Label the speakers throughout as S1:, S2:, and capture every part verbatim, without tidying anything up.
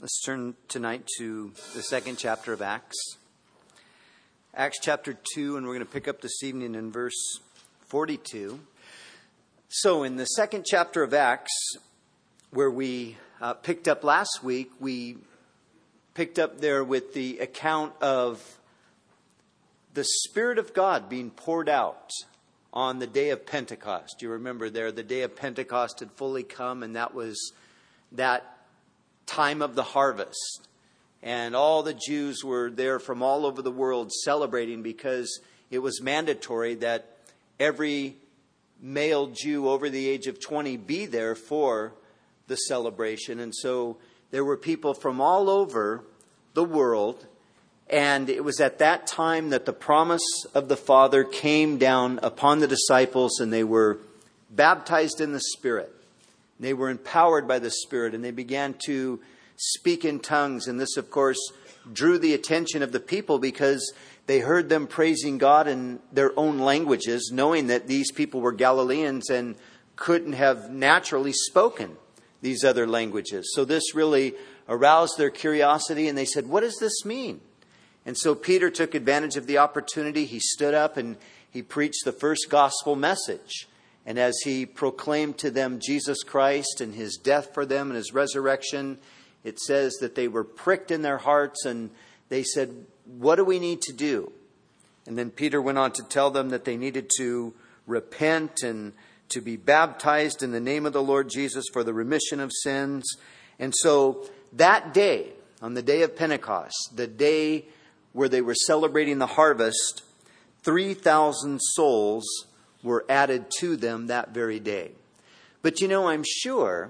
S1: Let's turn tonight to the second chapter of Acts. Acts chapter two, and we're going to pick up this evening in verse forty-two. So in the second chapter of Acts, where we uh, picked up last week, we picked up there with the account of the Spirit of God being poured out on the day of Pentecost. You remember there, the day of Pentecost had fully come, and that was that time of the harvest. And all the Jews were there from all over the world celebrating, because it was mandatory that every male Jew over the age of twenty be there for the celebration. And so there were people from all over the world. And it was at that time that the promise of the Father came down upon the disciples, and they were baptized in the Spirit. They were empowered by the Spirit, and they began to speak in tongues. And this, of course, drew the attention of the people, because they heard them praising God in their own languages, knowing that these people were Galileans and couldn't have naturally spoken these other languages. So this really aroused their curiosity, and they said, "What does this mean?" And so Peter took advantage of the opportunity. He stood up and he preached the first gospel message. And as he proclaimed to them Jesus Christ and his death for them and his resurrection, it says that they were pricked in their hearts, and they said, "What do we need to do?" And then Peter went on to tell them that they needed to repent and to be baptized in the name of the Lord Jesus for the remission of sins. And so that day, on the day of Pentecost, the day where they were celebrating the harvest, three thousand souls were added to them that very day. But you know, I'm sure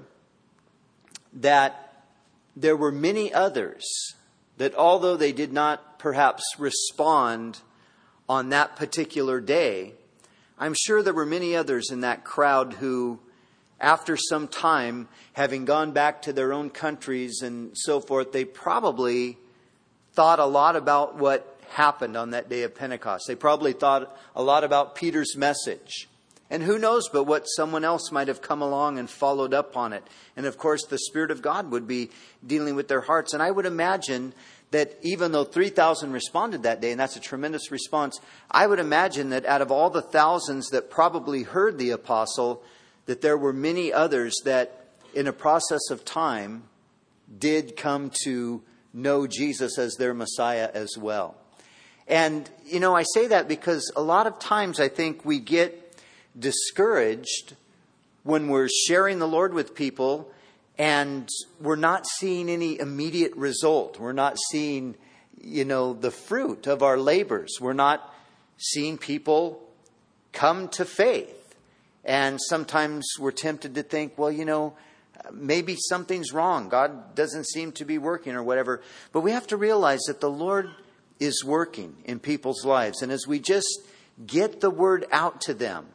S1: that there were many others that, although they did not perhaps respond on that particular day, I'm sure there were many others in that crowd who, after some time, having gone back to their own countries and so forth, they probably thought a lot about what happened on that day of Pentecost. They probably thought a lot about Peter's message. And who knows but what someone else might have come along and followed up on it. And of course, the Spirit of God would be dealing with their hearts. And I would imagine that even though three thousand responded that day, and that's a tremendous response, I would imagine that out of all the thousands that probably heard the apostle, that there were many others that in a process of time did come to know Jesus as their Messiah as well. And, you know, I say that because a lot of times I think we get discouraged when we're sharing the Lord with people and we're not seeing any immediate result. We're not seeing, you know, the fruit of our labors. We're not seeing people come to faith. And sometimes we're tempted to think, well, you know, maybe something's wrong. God doesn't seem to be working or whatever. But we have to realize that the Lord is working in people's lives. And as we just get the word out to them,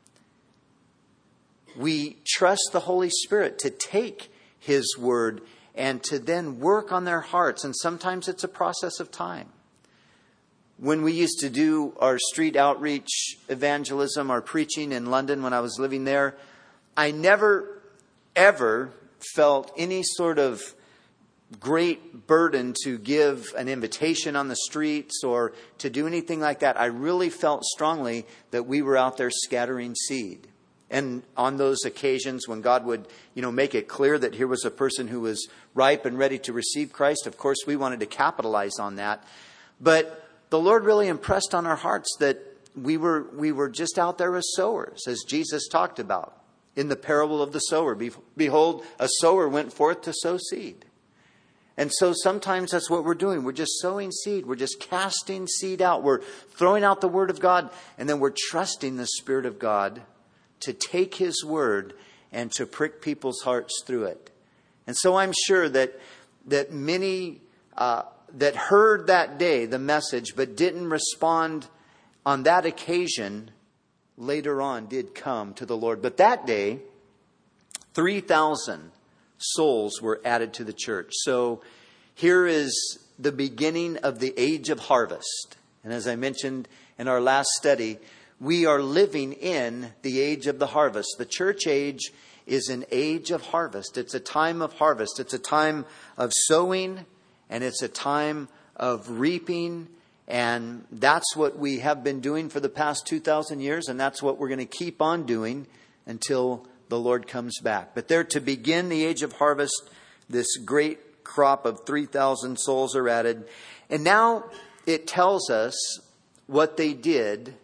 S1: we trust the Holy Spirit to take His word and to then work on their hearts. And sometimes it's a process of time. When we used to do our street outreach evangelism, our preaching in London when I was living there, I never ever felt any sort of great burden to give an invitation on the streets or to do anything like that. I really felt strongly that we were out there scattering seed. And on those occasions when God would, you know, make it clear that here was a person who was ripe and ready to receive Christ, of course we wanted to capitalize on that. But the Lord really impressed on our hearts that we were we were just out there as sowers, as Jesus talked about in the parable of the sower. Behold, a sower went forth to sow seed. And so sometimes that's what we're doing. We're just sowing seed. We're just casting seed out. We're throwing out the Word of God. And then we're trusting the Spirit of God to take His Word and to prick people's hearts through it. And so I'm sure that that many uh, that heard that day the message but didn't respond on that occasion later on did come to the Lord. But that day, three thousand souls were added to the church. So here is the beginning of the age of harvest. And as I mentioned in our last study, we are living in the age of the harvest. The church age is an age of harvest. It's a time of harvest. It's a time of sowing, and it's a time of reaping. And that's what we have been doing for the past two thousand years, and that's what we're going to keep on doing until the Lord comes back. But there, to begin the age of harvest, this great crop of three thousand souls are added. And now it tells us what they did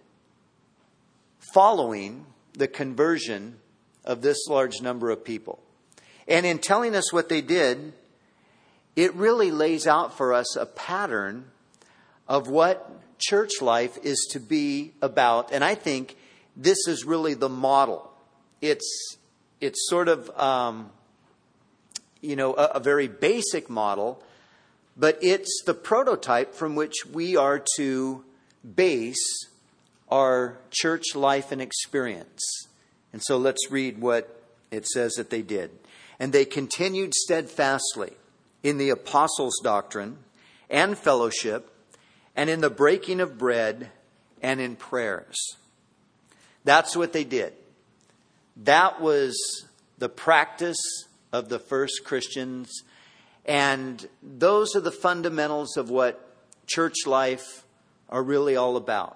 S1: following the conversion of this large number of people. And in telling us what they did, it really lays out for us a pattern of what church life is to be about. And I think this is really the model. It's it's sort of, um, you know, a, a very basic model, but it's the prototype from which we are to base our church life and experience. And so let's read what it says that they did. And they continued steadfastly in the apostles' doctrine and fellowship, and in the breaking of bread, and in prayers. That's what they did. That was the practice of the first Christians. And those are the fundamentals of what church life are really all about.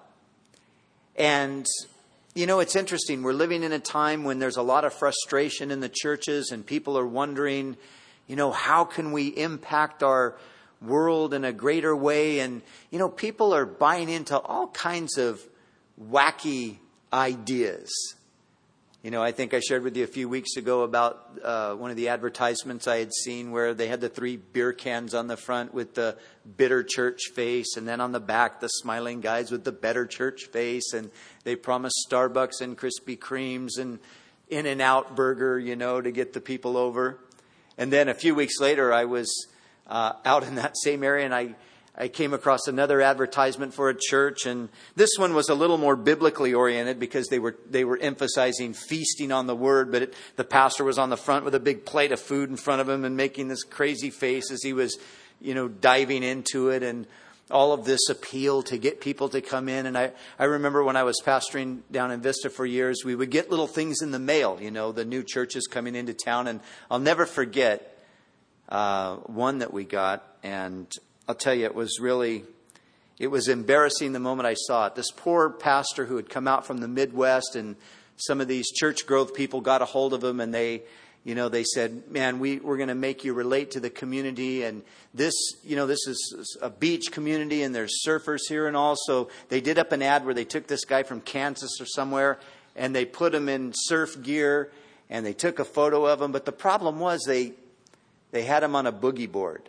S1: And, you know, it's interesting. We're living in a time when there's a lot of frustration in the churches, and people are wondering, you know, how can we impact our world in a greater way? And, you know, people are buying into all kinds of wacky ideas. You know, I think I shared with you a few weeks ago about uh, one of the advertisements I had seen where they had the three beer cans on the front with the bitter church face, and then on the back the smiling guys with the better church face, and they promised Starbucks and Krispy Kremes and In-N-Out Burger, you know, to get the people over. And then a few weeks later, I was uh, out in that same area, and I I came across another advertisement for a church, and this one was a little more biblically oriented because they were they were emphasizing feasting on the word. But it, the pastor was on the front with a big plate of food in front of him and making this crazy face as he was, you know, diving into it, and all of this appeal to get people to come in. And I, I remember when I was pastoring down in Vista for years, we would get little things in the mail, you know, the new churches coming into town. And I'll never forget uh, one that we got, and I'll tell you, it was really, it was embarrassing the moment I saw it. This poor pastor who had come out from the Midwest, and some of these church growth people got a hold of him, and they, you know, they said, man, we, we're going to make you relate to the community. And this, you know, this is a beach community, and there's surfers here and all. So they did up an ad where they took this guy from Kansas or somewhere, and they put him in surf gear, and they took a photo of him. But the problem was they, they had him on a boogie board.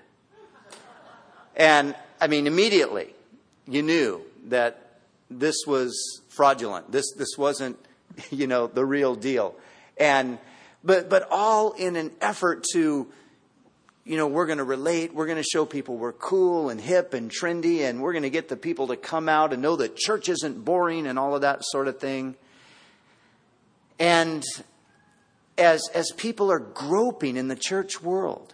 S1: And, I mean, immediately you knew that this was fraudulent. This this wasn't, you know, the real deal. And but but all in an effort to, you know, we're going to relate. We're going to show people we're cool and hip and trendy, and we're going to get the people to come out and know that church isn't boring and all of that sort of thing. And as as people are groping in the church world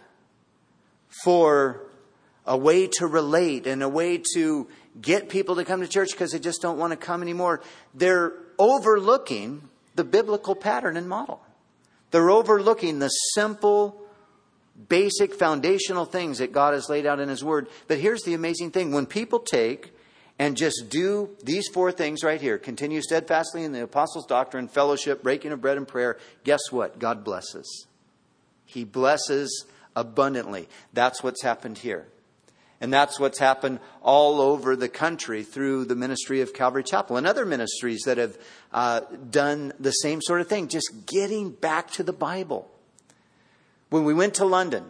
S1: for a way to relate and a way to get people to come to church because they just don't want to come anymore, they're overlooking the biblical pattern and model. They're overlooking the simple, basic, foundational things that God has laid out in His Word. But here's the amazing thing. When people take and just do these four things right here, continue steadfastly in the apostles' doctrine, fellowship, breaking of bread, and prayer, guess what? God blesses. He blesses abundantly. That's what's happened here. And that's what's happened all over the country through the ministry of Calvary Chapel and other ministries that have uh, done the same sort of thing, just getting back to the Bible. When we went to London,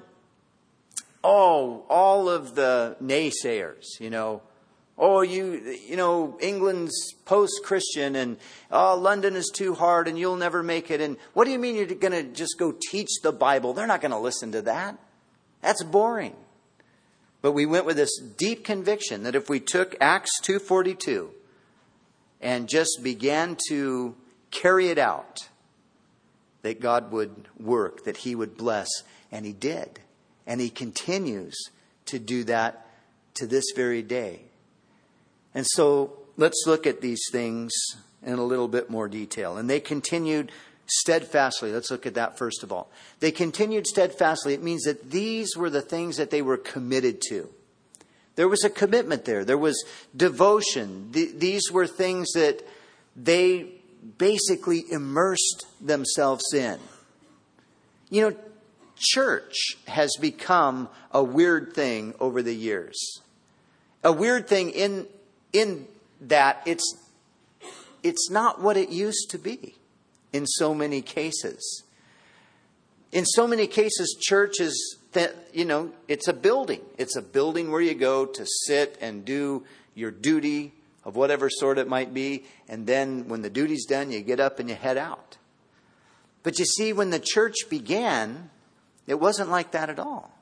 S1: oh, all of the naysayers, you know, oh, you, you know, England's post-Christian, and oh, London is too hard and you'll never make it. And what do you mean you're going to just go teach the Bible? They're not going to listen to that. That's boring. But we went with this deep conviction that if we took Acts two forty-two and just began to carry it out, that God would work, that He would bless. And He did. And He continues to do that to this very day. And so let's look at these things in a little bit more detail. And they continued Steadfastly. Let's look at that first of all. They continued steadfastly. It means that these were the things that they were committed to. There was a commitment there. There was devotion. Th- these were things that they basically immersed themselves in. You know, church has become a weird thing over the years. A weird thing in in that it's it's not what it used to be in so many cases. In so many cases, church is, that, you know, it's a building. It's a building where you go to sit and do your duty of whatever sort it might be. And then when the duty's done, you get up and you head out. But you see, when the church began, it wasn't like that at all.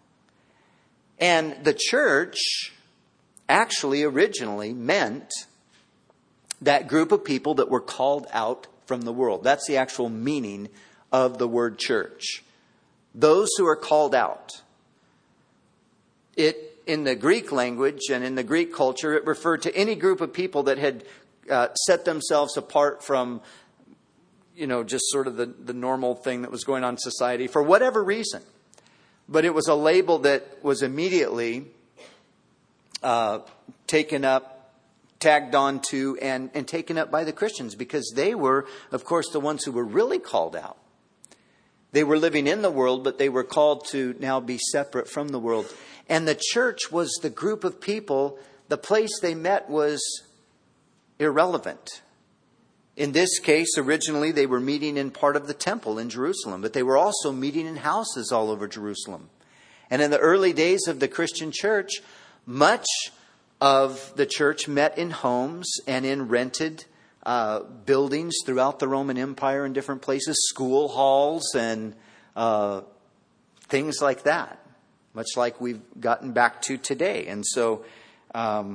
S1: And the church actually originally meant that group of people that were called out from the world. That's the actual meaning of the word church. Those who are called out. It, in the Greek language and in the Greek culture, it referred to any group of people that had uh, set themselves apart from, you know, just sort of the, the normal thing that was going on in society for whatever reason. But it was a label that was immediately uh, taken up, tagged on to, and, and taken up by the Christians, because they were, of course, the ones who were really called out. They were living in the world, but they were called to now be separate from the world. And the church was the group of people, the place they met was irrelevant. In this case, originally they were meeting in part of the temple in Jerusalem, but they were also meeting in houses all over Jerusalem. And in the early days of the Christian church, much of the church met in homes and in rented uh, buildings throughout the Roman Empire in different places, school halls and uh, things like that, much like we've gotten back to today. And so, um,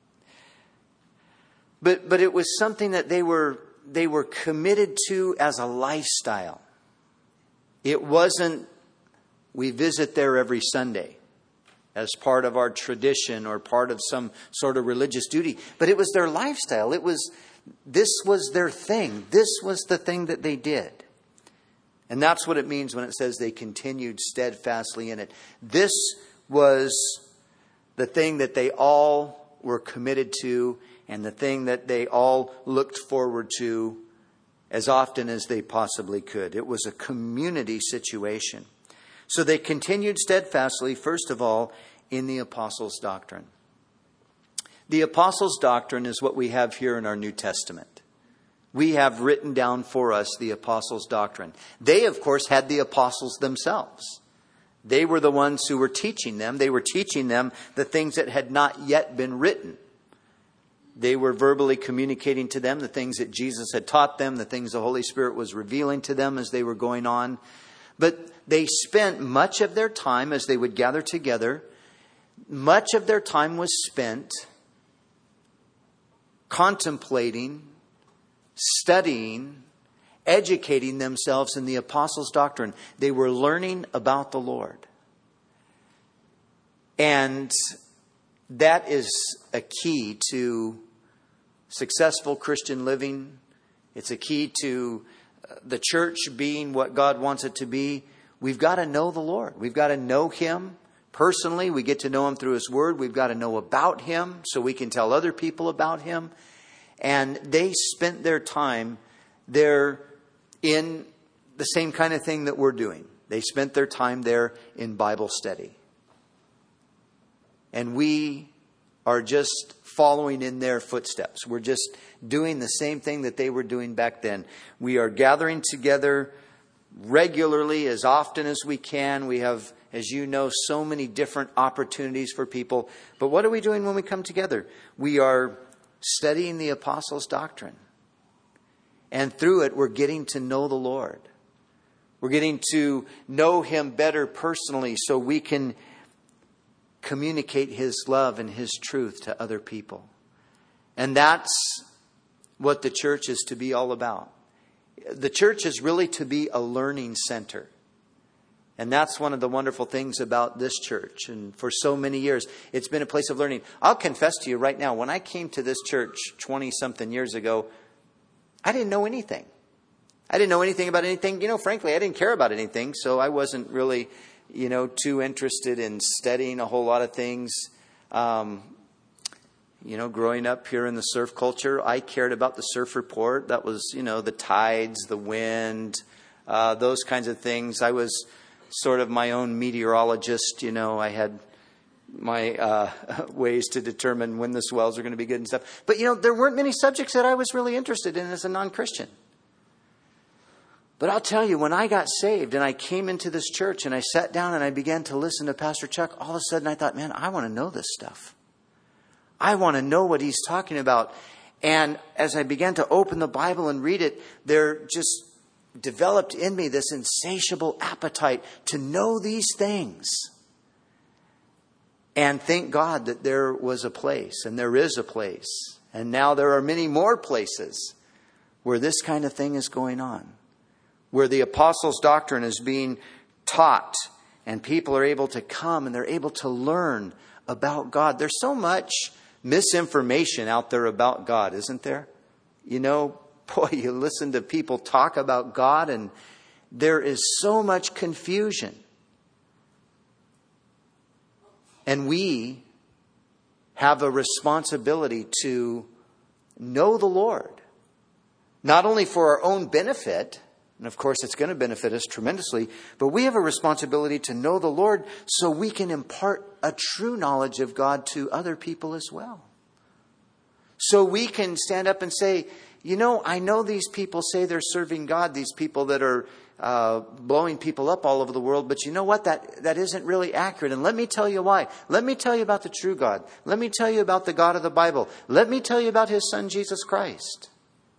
S1: but but it was something that they were they were committed to as a lifestyle. It wasn't, we visit there every Sunday as part of our tradition or part of some sort of religious duty. But it was their lifestyle. It was, this was their thing. This was the thing that they did. And that's what it means when it says they continued steadfastly in it. This was the thing that they all were committed to, and the thing that they all looked forward to as often as they possibly could. It was a community situation. So they continued steadfastly, first of all, in the apostles' doctrine. The apostles' doctrine is what we have here in our New Testament. We have written down for us the apostles' doctrine. They, of course, had the apostles themselves. They were the ones who were teaching them. They were teaching them the things that had not yet been written. They were verbally communicating to them the things that Jesus had taught them, the things the Holy Spirit was revealing to them as they were going on. But they spent much of their time, as they would gather together, much of their time was spent contemplating, studying, educating themselves in the apostles' doctrine. They were learning about the Lord. And that is a key to successful Christian living. It's a key to the church being what God wants it to be. We've got to know the Lord. We've got to know Him personally. We get to know Him through His Word. We've got to know about Him so we can tell other people about Him. And they spent their time there in the same kind of thing that we're doing. They spent their time there in Bible study. And we are just following in their footsteps. We're just doing the same thing that they were doing back then. We are gathering together regularly, as often as we can. We have, as you know, so many different opportunities for people. But what are we doing when we come together? We are studying the apostles' doctrine. And through it, we're getting to know the Lord. We're getting to know Him better personally so we can communicate His love and His truth to other people. And that's what the church is to be all about. The church is really to be a learning center. And that's one of the wonderful things about this church. And for so many years, it's been a place of learning. I'll confess to you right now, when I came to this church twenty-something years ago, I didn't know anything. I didn't know anything about anything. You know, frankly, I didn't care about anything. So I wasn't really, you know, too interested in studying a whole lot of things. Um, you know, growing up here in the surf culture, I cared about the surf report. That was, you know, the tides, the wind, uh, those kinds of things. I was sort of my own meteorologist. You know, I had my uh, ways to determine when the swells are going to be good and stuff. But, you know, there weren't many subjects that I was really interested in as a non-Christian. But I'll tell you, when I got saved and I came into this church and I sat down and I began to listen to Pastor Chuck, all of a sudden I thought, man, I want to know this stuff. I want to know what he's talking about. And as I began to open the Bible and read it, there just developed in me this insatiable appetite to know these things. And thank God that there was a place, and there is a place. And now there are many more places where this kind of thing is going on. Where the apostles' doctrine is being taught and people are able to come and they're able to learn about God. There's so much misinformation out there about God, isn't there? You know, boy, you listen to people talk about God and there is so much confusion. And we have a responsibility to know the Lord, not only for our own benefit, and of course it's going to benefit us tremendously, but we have a responsibility to know the Lord so we can impart a true knowledge of God to other people as well. So we can stand up and say, you know, I know these people say they're serving God, these people that are uh, blowing people up all over the world, but you know what? That, that isn't really accurate. And let me tell you why. Let me tell you about the true God. Let me tell you about the God of the Bible. Let me tell you about His Son, Jesus Christ.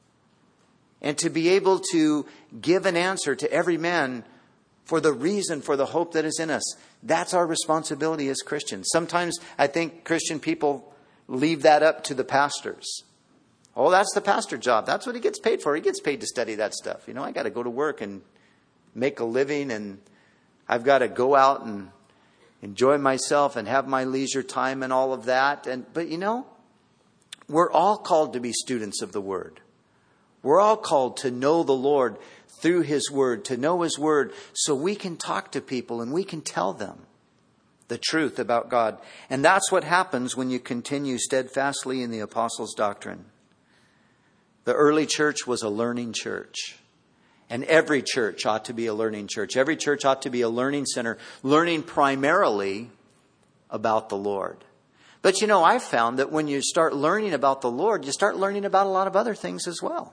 S1: And to be able to give an answer to every man for the reason, for the hope that is in us. That's our responsibility as Christians. Sometimes I think Christian people leave that up to the pastors. Oh, that's the pastor job. That's what he gets paid for. He gets paid to study that stuff. You know, I got to go to work and make a living, and I've got to go out and enjoy myself and have my leisure time and all of that. And but you know, we're all called to be students of the Word. We're all called to know the Lord through His Word, to know His Word, so we can talk to people and we can tell them the truth about God. And that's what happens when you continue steadfastly in the apostles' doctrine. The early church was a learning church. And every church ought to be a learning church. Every church ought to be a learning center, learning primarily about the Lord. But you know, I've found that when you start learning about the Lord, you start learning about a lot of other things as well.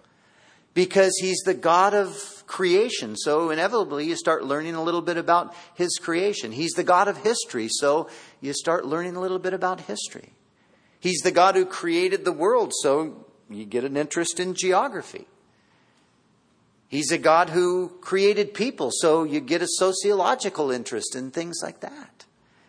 S1: Because He's the God of creation. So inevitably you start learning a little bit about His creation. He's the God of history. So you start learning a little bit about history. He's the God who created the world. So you get an interest in geography. He's a God who created people. So you get a sociological interest in things like that.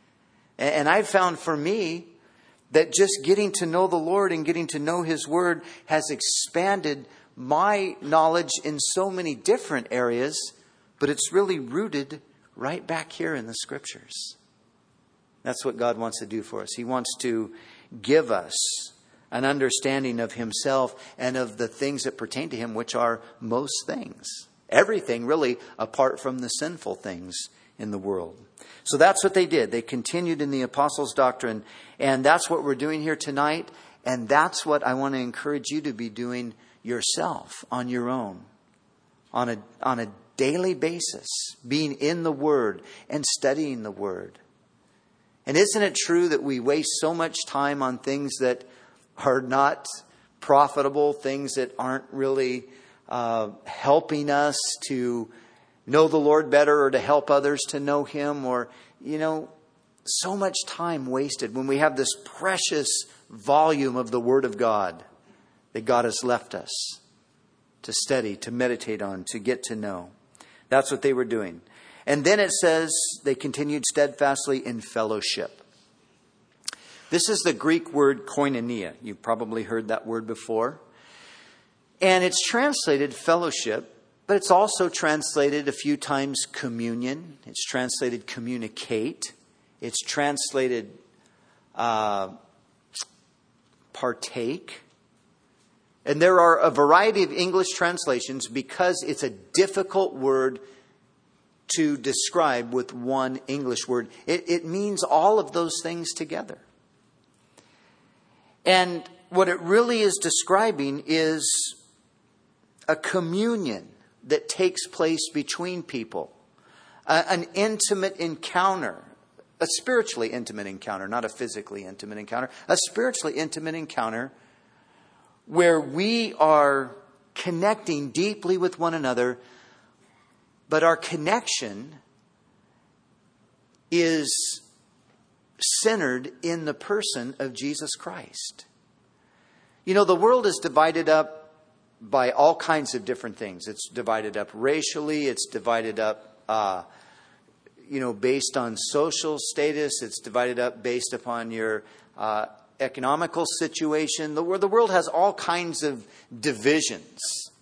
S1: And I've found for me that just getting to know the Lord and getting to know His Word has expanded my knowledge in so many different areas, but it's really rooted right back here in the Scriptures. That's what God wants to do for us. He wants to give us an understanding of Himself and of the things that pertain to Him, which are most things. Everything really apart from the sinful things in the world. So that's what they did. They continued in the apostles' doctrine. And that's what we're doing here tonight. And that's what I want to encourage you to be doing yourself on your own. On a, on a daily basis. Being in the Word and studying the Word. And isn't it true that we waste so much time on things that are not profitable, things that aren't really uh, helping us to know the Lord better or to help others to know Him, or, you know, so much time wasted when we have this precious volume of the Word of God that God has left us to study, to meditate on, to get to know. That's what they were doing. And then it says they continued steadfastly in fellowship. This is the Greek word koinonia. You've probably heard that word before. And it's translated fellowship, but it's also translated a few times communion. It's translated communicate. It's translated uh, partake. And there are a variety of English translations because it's a difficult word to describe with one English word. It, it means all of those things together. And what it really is describing is a communion that takes place between people, uh, an intimate encounter, a spiritually intimate encounter, not a physically intimate encounter, a spiritually intimate encounter where we are connecting deeply with one another, but our connection is centered in the person of Jesus Christ. You know, the world is divided up by all kinds of different things. It's divided up racially. It's divided up, uh, you know, based on social status. It's divided up based upon your uh, economical situation. The, the world has all kinds of divisions.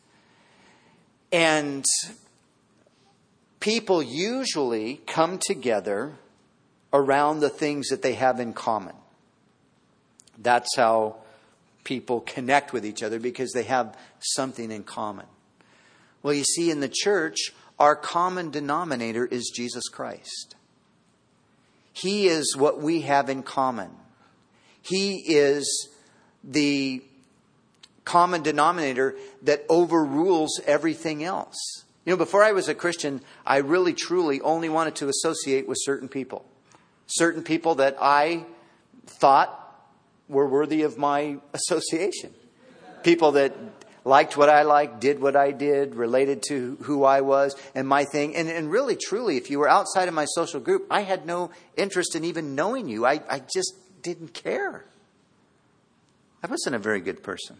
S1: And people usually come together around the things that they have in common. That's how people connect with each other, because they have something in common. Well, you see, in the church, our common denominator is Jesus Christ. He is what we have in common. He is the common denominator that overrules everything else. You know, before I was a Christian, I really, truly only wanted to associate with certain people. Certain people that I thought were worthy of my association. People that liked what I liked, did what I did, related to who I was and my thing. And, and really, truly, if you were outside of my social group, I had no interest in even knowing you. I, I just didn't care. I wasn't a very good person.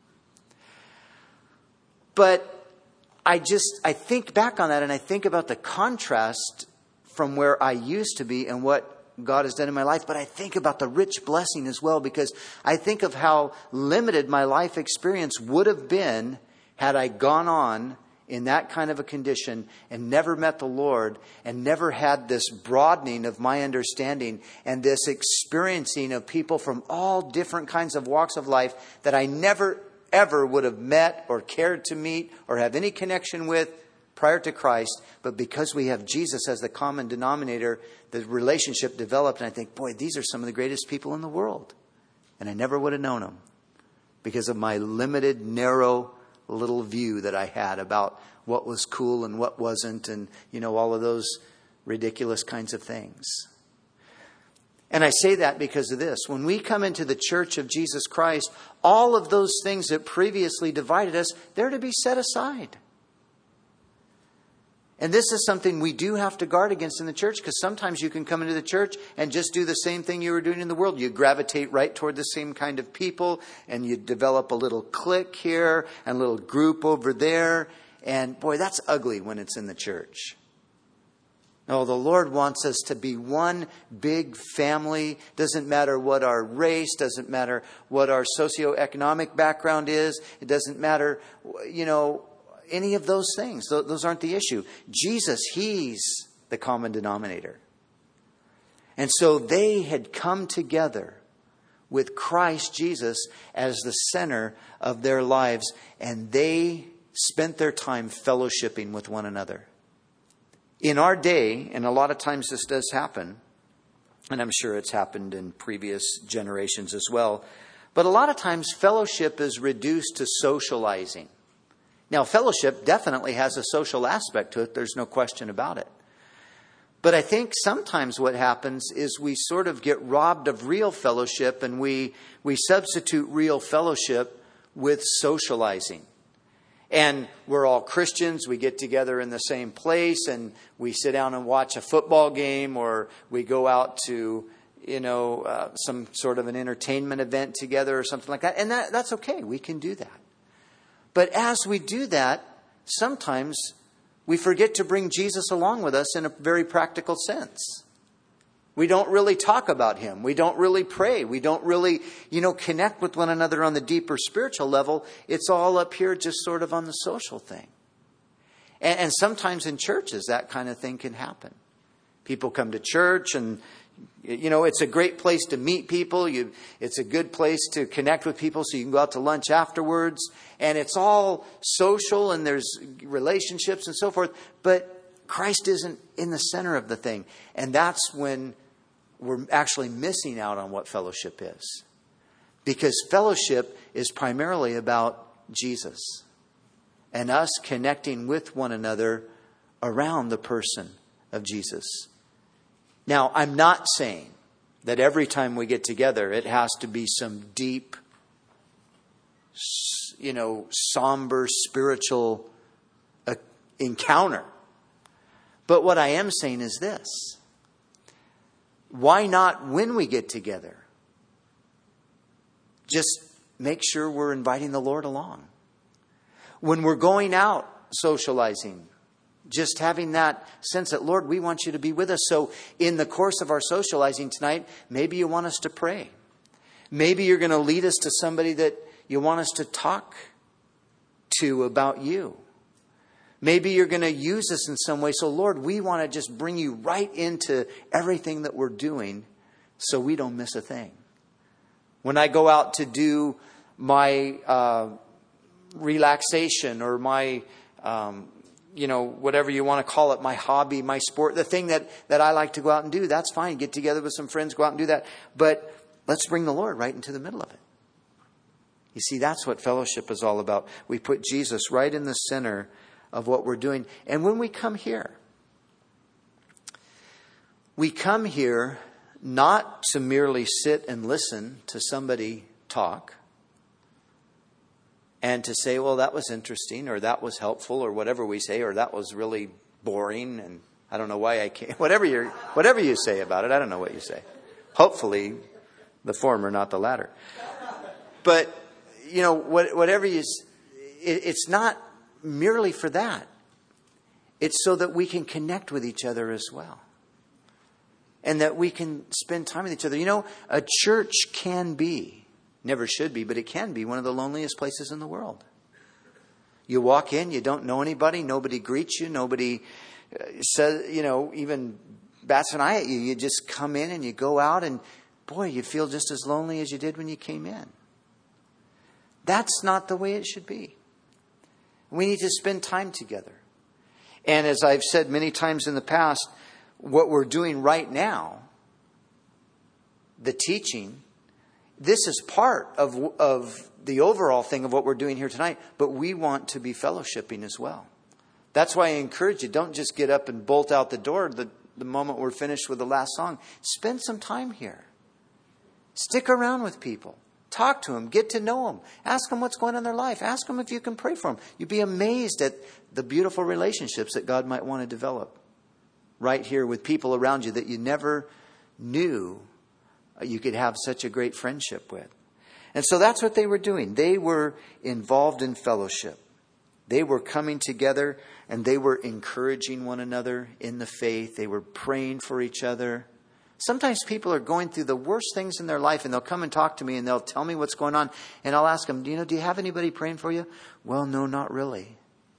S1: But I just, I think back on that and I think about the contrast from where I used to be and what God has done in my life. But I think about the rich blessing as well, because I think of how limited my life experience would have been had I gone on in that kind of a condition and never met the Lord and never had this broadening of my understanding and this experiencing of people from all different kinds of walks of life that I never ever would have met or cared to meet or have any connection with prior to Christ. But because we have Jesus as the common denominator, the relationship developed. And I think, boy, these are some of the greatest people in the world. And I never would have known them because of my limited, narrow little view that I had about what was cool and what wasn't. And, you know, all of those ridiculous kinds of things. And I say that because of this. When we come into the church of Jesus Christ, all of those things that previously divided us, they're to be set aside. And this is something we do have to guard against in the church, because sometimes you can come into the church and just do the same thing you were doing in the world. You gravitate right toward the same kind of people, and you develop a little clique here and a little group over there. And boy, that's ugly when it's in the church. No, the Lord wants us to be one big family. Doesn't matter what our race, doesn't matter what our socioeconomic background is. It doesn't matter, you know, any of those things. Those aren't the issue. Jesus, He's the common denominator. And so they had come together with Christ Jesus as the center of their lives, and they spent their time fellowshipping with one another. In our day, and a lot of times this does happen, and I'm sure it's happened in previous generations as well, but a lot of times fellowship is reduced to socializing. Now, fellowship definitely has a social aspect to it. There's no question about it. But I think sometimes what happens is we sort of get robbed of real fellowship, and we, we substitute real fellowship with socializing. And we're all Christians. We get together in the same place and we sit down and watch a football game, or we go out to, you know, uh, some sort of an entertainment event together or something like that. And that, that's okay. We can do that. But as we do that, sometimes we forget to bring Jesus along with us in a very practical sense. We don't really talk about Him. We don't really pray. We don't really, you know, connect with one another on the deeper spiritual level. It's all up here just sort of on the social thing. And, and sometimes in churches, that kind of thing can happen. People come to church and You know, it's a great place to meet people. You, it's a good place to connect with people so you can go out to lunch afterwards. And it's all social and there's relationships and so forth. But Christ isn't in the center of the thing. And that's when we're actually missing out on what fellowship is. Because fellowship is primarily about Jesus and us connecting with one another around the person of Jesus. Now, I'm not saying that every time we get together, it has to be some deep, you know, somber, spiritual uh, encounter. But what I am saying is this. Why not, when we get together, just make sure we're inviting the Lord along? When we're going out socializing, just having that sense that, Lord, we want you to be with us. So in the course of our socializing tonight, maybe you want us to pray. Maybe you're going to lead us to somebody that you want us to talk to about you. Maybe you're going to use us in some way. So, Lord, we want to just bring you right into everything that we're doing so we don't miss a thing. When I go out to do my uh, relaxation or my... Um, you know, whatever you want to call it, my hobby, my sport, the thing that, that I like to go out and do, that's fine. Get together with some friends, go out and do that. But let's bring the Lord right into the middle of it. You see, that's what fellowship is all about. We put Jesus right in the center of what we're doing. And when we come here, we come here not to merely sit and listen to somebody talk, and to say, well, that was interesting, or that was helpful, or whatever we say, or that was really boring, and I don't know why I can't. Whatever you whatever you say about it, I don't know what you say. Hopefully, the former, not the latter. But you know, what, whatever you, it, it's not merely for that. It's so that we can connect with each other as well, and that we can spend time with each other. You know, a church can be. Never should be, but it can be one of the loneliest places in the world. You walk in, you don't know anybody, nobody greets you, nobody says, you know, even bats an eye at you. You just come in and you go out and, boy, you feel just as lonely as you did when you came in. That's not the way it should be. We need to spend time together. And as I've said many times in the past, what we're doing right now, the teaching, this is part of of the overall thing of what we're doing here tonight, but we want to be fellowshipping as well. That's why I encourage you, don't just get up and bolt out the door the, the moment we're finished with the last song. Spend some time here. Stick around with people. Talk to them. Get to know them. Ask them what's going on in their life. Ask them if you can pray for them. You'd be amazed at the beautiful relationships that God might want to develop right here with people around you that you never knew you could have such a great friendship with. And so that's what they were doing. They were involved in fellowship. They were coming together and they were encouraging one another in the faith. They were praying for each other. Sometimes people are going through the worst things in their life and they'll come and talk to me and they'll tell me what's going on. And I'll ask them, do you know, do you have anybody praying for you? Well, no, not really.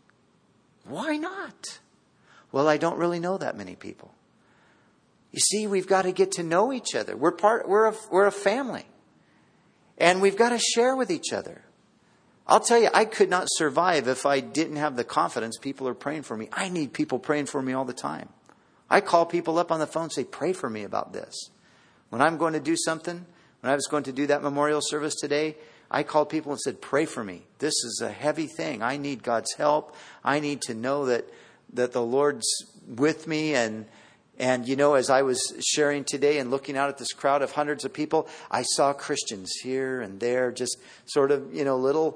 S1: Why not? Well, I don't really know that many people. You see, we've got to get to know each other. We're part, we're a, we're a family. And we've got to share with each other. I'll tell you, I could not survive if I didn't have the confidence people are praying for me. I need people praying for me all the time. I call people up on the phone and say, pray for me about this. When I'm going to do something, when I was going to do that memorial service today, I called people and said, pray for me. This is a heavy thing. I need God's help. I need to know that, that the Lord's with me. And, and, you know, as I was sharing today and looking out at this crowd of hundreds of people, I saw Christians here and there, just sort of, you know, little,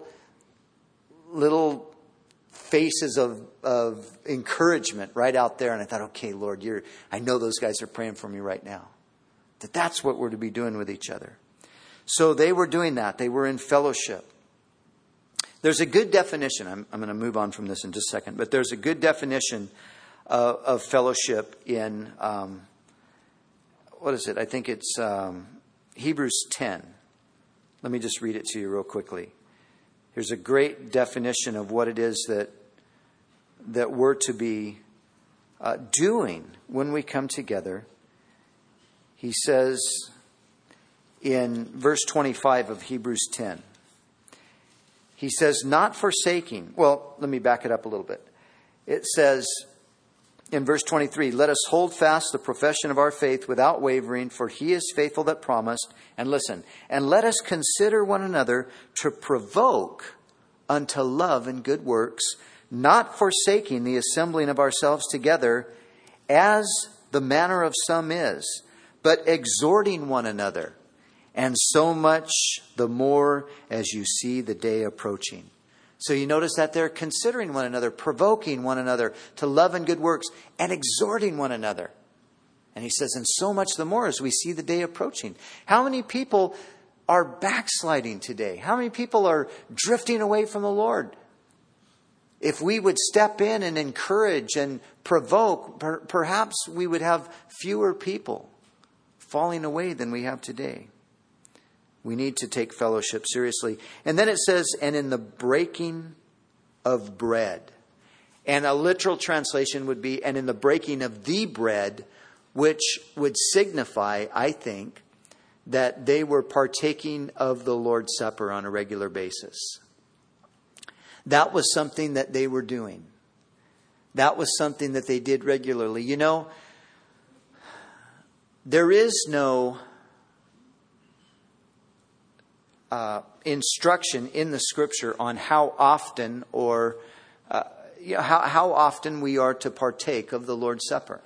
S1: little faces of, of encouragement right out there. And I thought, okay, Lord, you're, I know those guys are praying for me right now. That that's what we're to be doing with each other. So they were doing that. They were in fellowship. There's a good definition. I'm, I'm going to move on from this in just a second. But there's a good definition of, of fellowship in, um, what is it? I think it's um, Hebrews ten. Let me just read it to you real quickly. Here's a great definition of what it is that, that we're to be uh, doing when we come together. He says in verse twenty-five of Hebrews ten, he says, not forsaking. Well, let me back it up a little bit. It says in verse twenty-three, let us hold fast the profession of our faith without wavering, for he is faithful that promised. And listen, and let us consider one another to provoke unto love and good works, not forsaking the assembling of ourselves together, as the manner of some is, but exhorting one another, and so much the more as you see the day approaching. So you notice that they're considering one another, provoking one another to love and good works, and exhorting one another. And he says, and so much the more as we see the day approaching. How many people are backsliding today? How many people are drifting away from the Lord? If we would step in and encourage and provoke, per- perhaps we would have fewer people falling away than we have today. We need to take fellowship seriously. And then it says, and in the breaking of bread. And a literal translation would be, and in the breaking of the bread, which would signify, I think, that they were partaking of the Lord's Supper on a regular basis. That was something that they were doing. That was something that they did regularly. You know, there is no uh, instruction in the Scripture on how often or uh, you know, how, how often we are to partake of the Lord's Supper.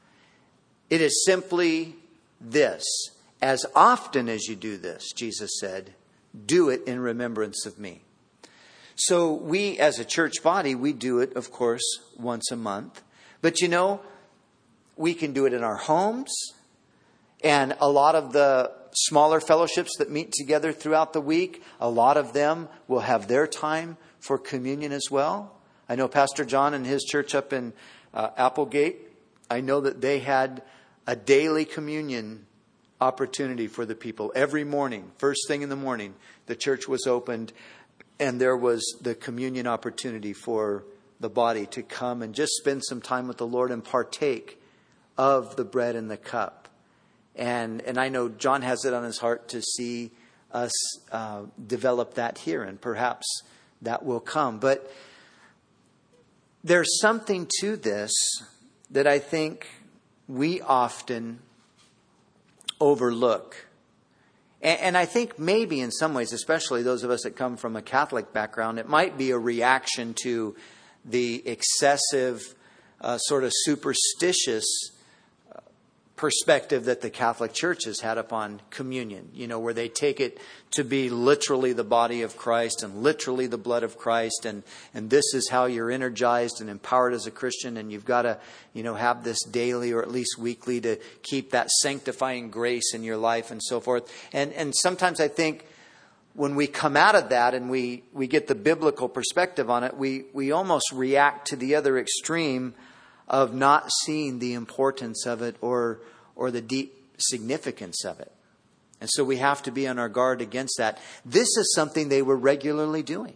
S1: It is simply this. As often as you do this, Jesus said, do it in remembrance of me. So we as a church body, we do it, of course, once a month. But you know, we can do it in our homes. And a lot of the smaller fellowships that meet together throughout the week, a lot of them will have their time for communion as well. I know Pastor John and his church up in uh, Applegate, I know that they had a daily communion opportunity for the people. Every morning, first thing in the morning, the church was opened and there was the communion opportunity for the body to come and just spend some time with the Lord and partake of the bread and the cup. And and I know John has it on his heart to see us uh, develop that here, and perhaps that will come. But there's something to this that I think we often overlook. And, and I think maybe in some ways, especially those of us that come from a Catholic background, it might be a reaction to the excessive uh, sort of superstitious uh, perspective that the Catholic Church has had upon communion, you know, where they take it to be literally the body of Christ and literally the blood of Christ. And, and this is how you're energized and empowered as a Christian. And you've got to, you know, have this daily or at least weekly to keep that sanctifying grace in your life and so forth. And, and sometimes I think when we come out of that and we, we get the biblical perspective on it, we, we almost react to the other extreme of not seeing the importance of it or, or the deep significance of it. And so we have to be on our guard against that. This is something they were regularly doing.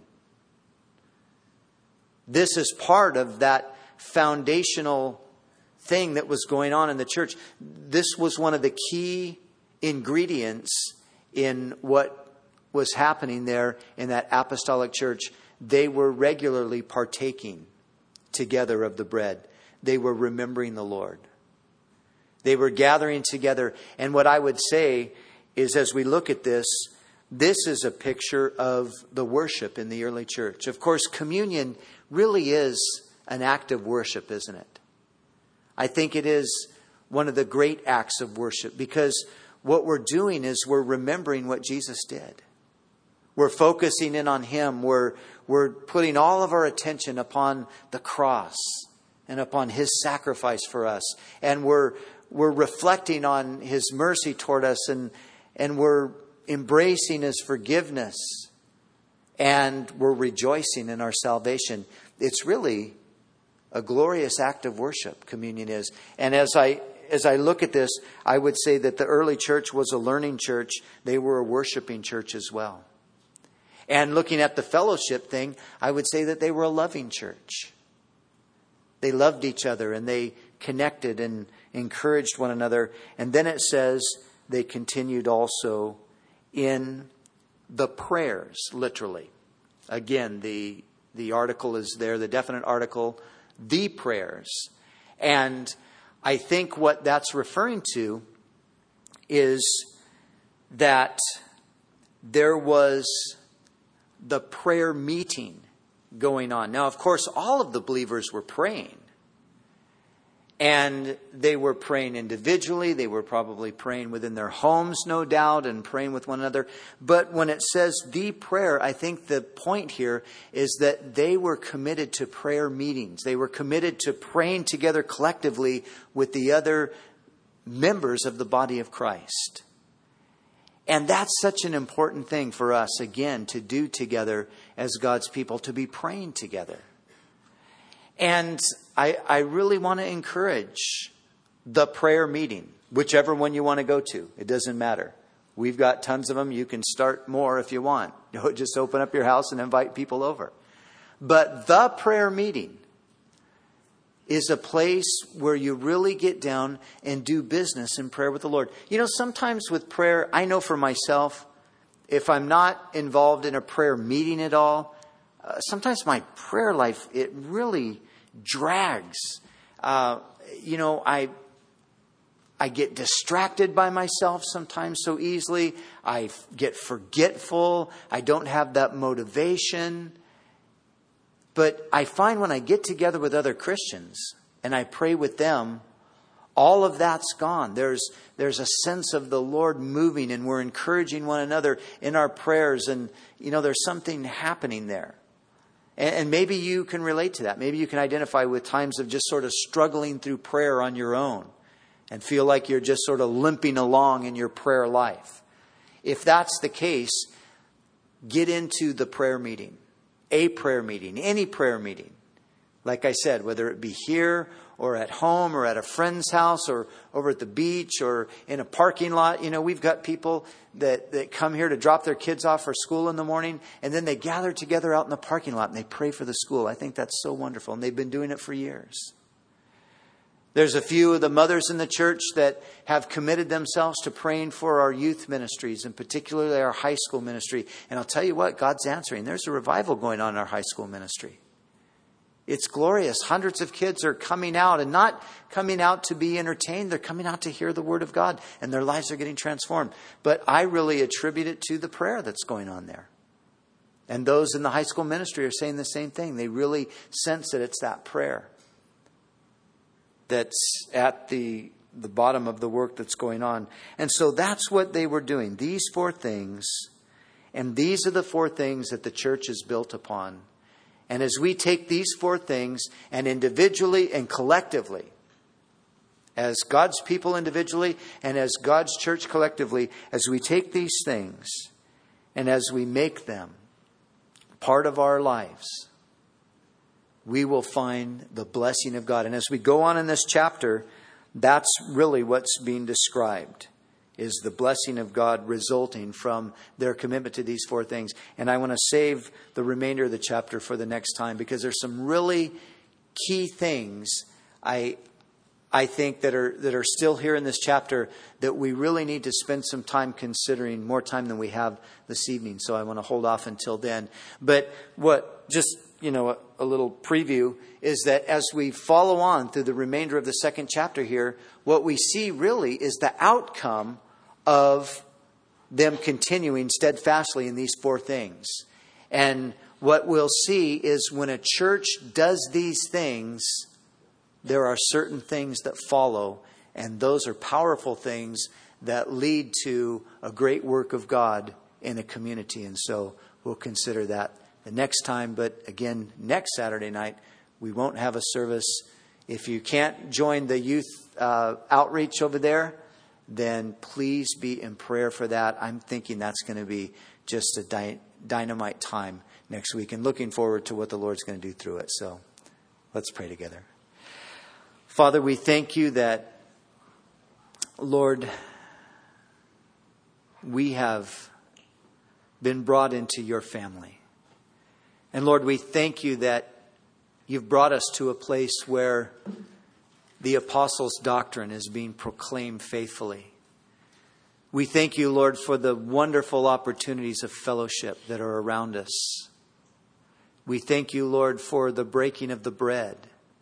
S1: This is part of that foundational thing that was going on in the church. This was one of the key ingredients in what was happening there in that apostolic church. They were regularly partaking together of the bread. They were remembering the Lord. They were gathering together. And what I would say is, as we look at this, this is a picture of the worship in the early church. Of course, communion really is an act of worship, isn't it? I think it is one of the great acts of worship, because what we're doing is we're remembering what Jesus did. We're focusing in on Him. We're, we're putting all of our attention upon the cross and upon His sacrifice for us. And we're, we're reflecting on His mercy toward us, and, and we're embracing His forgiveness, and we're rejoicing in our salvation. It's really a glorious act of worship, communion is. And as I as I look at this, I would say that the early church was a learning church. They were a worshiping church as well. And looking at the fellowship thing, I would say that they were a loving church. They loved each other and they connected and, encouraged one another. And then it says they continued also in the prayers, literally. Again, the the article is there, the definite article, the prayers. And I think what that's referring to is that there was the prayer meeting going on. Now, of course, all of the believers were praying. And they were praying individually. They were probably praying within their homes, no doubt, and praying with one another. But when it says the prayer, I think the point here is that they were committed to prayer meetings. They were committed to praying together collectively with the other members of the body of Christ. And that's such an important thing for us, again, to do together as God's people, to be praying together. And I, I really want to encourage the prayer meeting, whichever one you want to go to. It doesn't matter. We've got tons of them. You can start more if you want. Just open up your house and invite people over. But the prayer meeting is a place where you really get down and do business in prayer with the Lord. You know, sometimes with prayer, I know for myself, if I'm not involved in a prayer meeting at all, uh, sometimes my prayer life, it really drags. Uh, you know, I I get distracted by myself sometimes so easily. I get forgetful. I don't have that motivation. But I find when I get together with other Christians and I pray with them, all of that's gone. There's there's a sense of the Lord moving, and we're encouraging one another in our prayers. And, you know, there's something happening there. And, and maybe you can relate to that. Maybe you can identify with times of just sort of struggling through prayer on your own and feel like you're just sort of limping along in your prayer life. If that's the case, get into the prayer meeting. A prayer meeting, any prayer meeting. Like I said, whether it be here or at home or at a friend's house or over at the beach or in a parking lot. You know, we've got people that, that come here to drop their kids off for school in the morning, and then they gather together out in the parking lot and they pray for the school. I think that's so wonderful, and they've been doing it for years. There's a few of the mothers in the church that have committed themselves to praying for our youth ministries, and particularly our high school ministry. And I'll tell you what, God's answering. There's a revival going on in our high school ministry. It's glorious. Hundreds of kids are coming out, and not coming out to be entertained. They're coming out to hear the word of God, and their lives are getting transformed. But I really attribute it to the prayer that's going on there. And those in the high school ministry are saying the same thing. They really sense that it's that prayer that's at the the bottom of the work that's going on. And so that's what they were doing. These four things. And these are the four things that the church is built upon. And as we take these four things and individually and collectively, as God's people individually and as God's church collectively, as we take these things and as we make them part of our lives, we will find the blessing of God. And as we go on in this chapter, that's really what's being described, is the blessing of God resulting from their commitment to these four things. And I want to save the remainder of the chapter for the next time, because there's some really key things I I think that are that are still here in this chapter that we really need to spend some time considering, more time than we have this evening. So I want to hold off until then. But what just you know, a, a little preview is that as we follow on through the remainder of the second chapter here, what we see really is the outcome of them continuing steadfastly in these four things. And what we'll see is when a church does these things, there are certain things that follow, and those are powerful things that lead to a great work of God in a community. And so we'll consider that the next time. But again, next Saturday night, we won't have a service. If you can't join the youth uh, outreach over there, then please be in prayer for that. I'm thinking that's going to be just a dy- dynamite time next week, and looking forward to what the Lord's going to do through it. So let's pray together. Father, we thank you that, Lord, we have been brought into your family. And Lord, we thank you that you've brought us to a place where the apostles' doctrine is being proclaimed faithfully. We thank you, Lord, for the wonderful opportunities of fellowship that are around us. We thank you, Lord, for the breaking of the bread.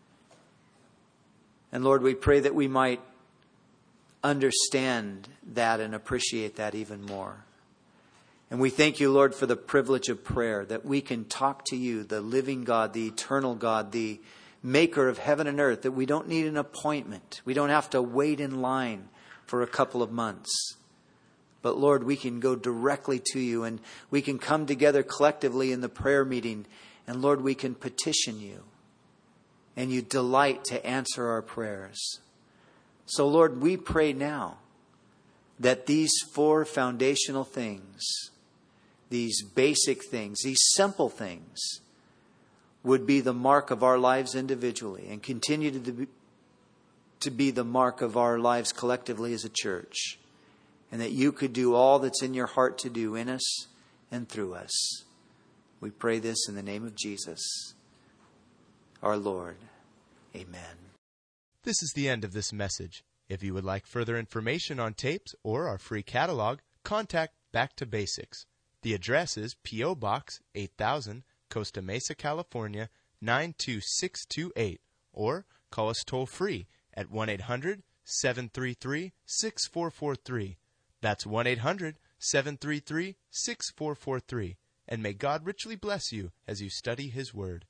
S1: And Lord, we pray that we might understand that and appreciate that even more. And we thank you, Lord, for the privilege of prayer, that we can talk to you, the living God, the eternal God, the maker of heaven and earth, that we don't need an appointment. We don't have to wait in line for a couple of months. But Lord, we can go directly to you, and we can come together collectively in the prayer meeting. And Lord, we can petition you, and you delight to answer our prayers. So Lord, we pray now that these four foundational things, these basic things, these simple things, would be the mark of our lives individually and continue to be, to be the mark of our lives collectively as a church. And that you could do all that's in your heart to do in us and through us. We pray this in the name of Jesus, our Lord. Amen.
S2: This is the end of this message. If you would like further information on tapes or our free catalog, contact Back to Basics. The address is P O. Box eight thousand, Costa Mesa, California, nine two six two eight, or call us toll-free at one eight hundred, seven three three, six four four three. That's one eight hundred, seven three three, six four four three. And may God richly bless you as you study His Word.